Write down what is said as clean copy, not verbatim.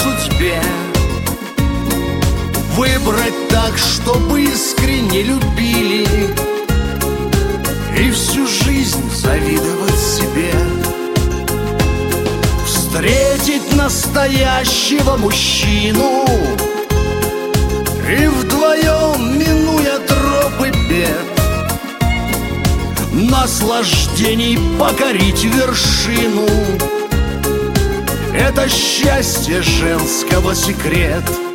судьбе. Выбрать так, чтобы искренне любили, и всю жизнь завидовать себе. Встретить настоящего мужчину и вдвоем, минуя тропы бед, наслаждений покорить вершину. Это счастье женского секрет.